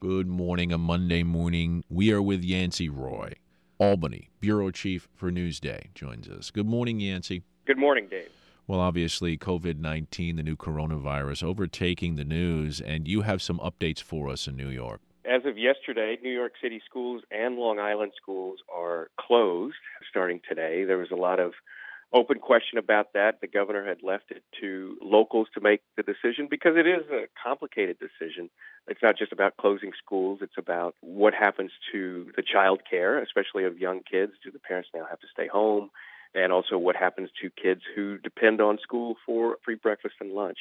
Good morning, a Monday morning. We are with Yancey Roy. Albany, Bureau Chief for Newsday, joins us. Good morning, Yancey. Good morning, Dave. Well, obviously, COVID-19, the new coronavirus, overtaking the news, and you have some updates for us in New York. As of yesterday, New York City schools and Long Island schools are closed starting today. There was a lot of open question about that. The governor had left it to locals to make the decision because it is a complicated decision. It's not just about closing schools. It's about what happens to the child care, especially of young kids. Do the parents now have to stay home? And also what happens to kids who depend on school for free breakfast and lunch.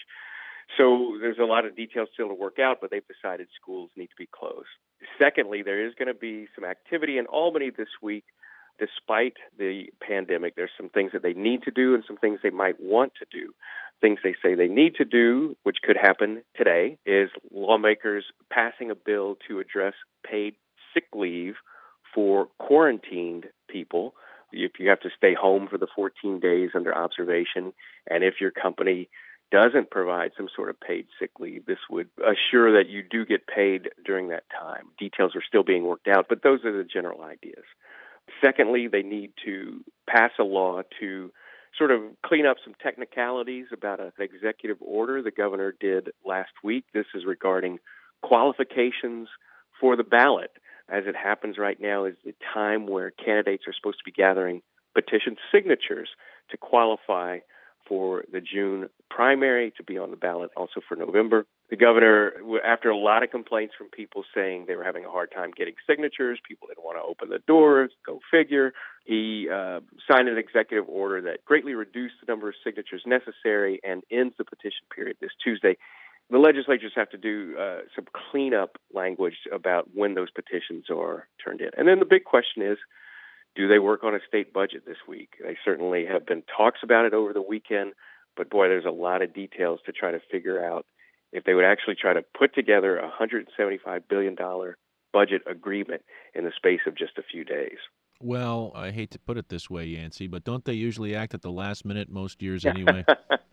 So there's a lot of details still to work out, but they've decided schools need to be closed. Secondly, there is going to be some activity in Albany this week. Despite the pandemic, there's some things that they need to do and some things they might want to do. Things they say they need to do, which could happen today, is lawmakers passing a bill to address paid sick leave for quarantined people. If you have to stay home for the 14 days under observation, and if your company doesn't provide some sort of paid sick leave, this would assure that you do get paid during that time. Details are still being worked out, but those are the general ideas. Secondly, they need to pass a law to sort of clean up some technicalities about an executive order the governor did last week. This is regarding qualifications for the ballot. As it happens right now is the time where candidates are supposed to be gathering petition signatures to qualify for the June primary, to be on the ballot also for November. The governor, after a lot of complaints from people saying they were having a hard time getting signatures, people didn't want to open the doors, go figure, he signed an executive order that greatly reduced the number of signatures necessary and ends the petition period this Tuesday. The legislatures have to do some cleanup language about when those petitions are turned in. And then the big question is, do they work on a state budget this week? They certainly have been talks about it over the weekend, but boy, there's a lot of details to try to figure out if they would actually try to put together a $175 billion budget agreement in the space of just a few days. Well, I hate to put it this way, Yancey, but don't they usually act at the last minute most years anyway?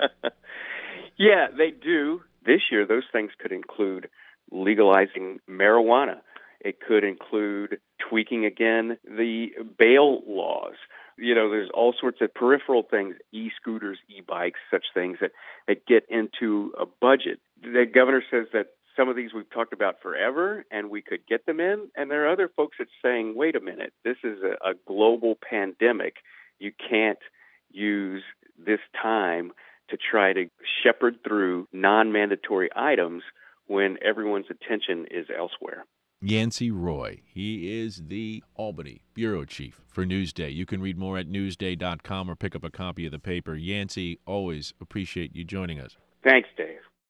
Yeah, they do. This year, those things could include legalizing marijuana. It could include tweaking again the bail laws. You know, there's all sorts of peripheral things, e-scooters, e-bikes, such things that get into a budget. The governor says that some of these we've talked about forever and we could get them in. And there are other folks that saying, wait a minute, this is a global pandemic. You can't use this time to try to shepherd through non-mandatory items when everyone's attention is elsewhere. Yancey Roy. He is the Albany Bureau Chief for Newsday. You can read more at newsday.com or pick up a copy of the paper. Yancey, always appreciate you joining us. Thanks, Dave.